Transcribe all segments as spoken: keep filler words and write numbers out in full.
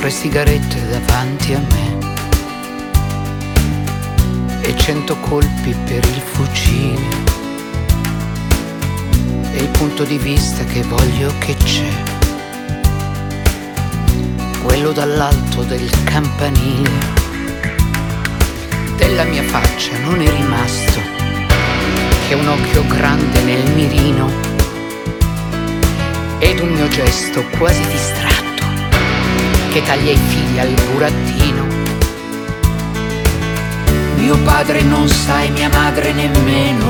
tre sigarette davanti a me e cento colpi per il fucile, e il punto di vista che voglio che c'è, quello dall'alto del campanile. Della mia faccia non è rimasto che un occhio grande nel mirino ed un mio gesto quasi distratto che taglia i fili al burattino. Mio padre non sa e mia madre nemmeno,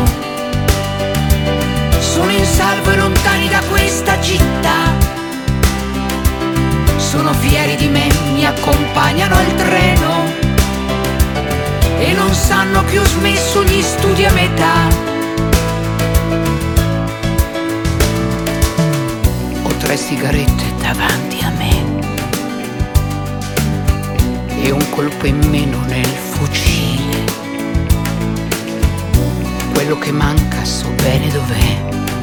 sono in salvo e lontani da questa città. Sono fieri di me, mi accompagnano al treno e non sanno che ho smesso gli studi a metà. Ho tre sigarette davanti a me e un colpo in meno nel fucile. Quello che manca so bene dov'è,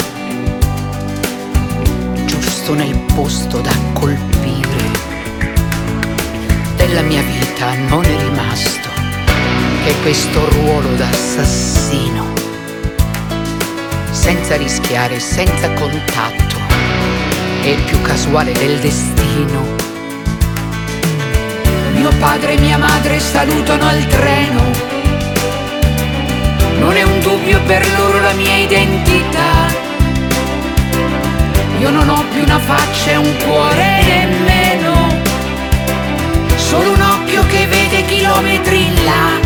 giusto nel posto da colpire. Della mia vita non è rimasto che questo ruolo d'assassino, senza rischiare, senza contatto, è il più casuale del destino. Mio padre e mia madre salutano al treno, non è un dubbio per loro la mia identità. Io non ho più una faccia e un cuore nemmeno, solo un occhio che vede chilometri in là.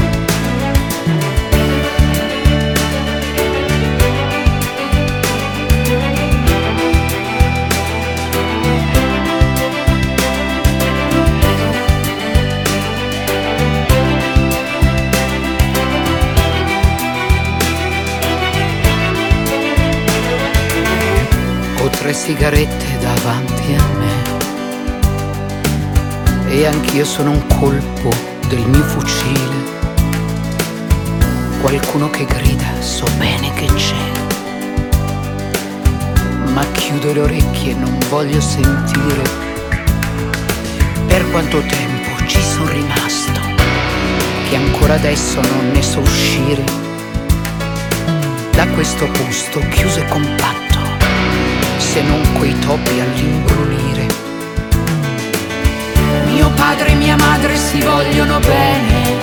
Tre sigarette davanti a me e anch'io sono un colpo del mio fucile. Qualcuno che grida, so bene che c'è, ma chiudo le orecchie e non voglio sentire. Per quanto tempo ci sono rimasto che ancora adesso non ne so uscire da questo posto chiuso e compatto, se non quei topi all'imbrunire. Mio padre e mia madre si vogliono bene,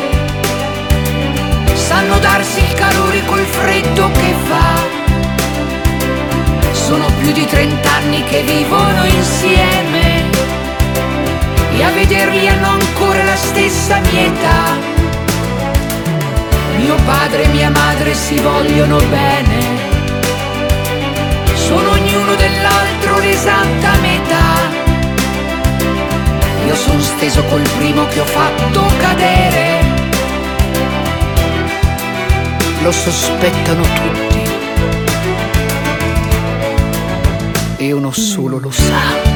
sanno darsi il calore col freddo che fa. Sono più di trent'anni che vivono insieme e a vederli hanno ancora la stessa mia età. Mio padre e mia madre si vogliono bene, sono ognuno dell'altro l'esatta metà. Io son steso col primo che ho fatto cadere, lo sospettano tutti e uno solo lo sa.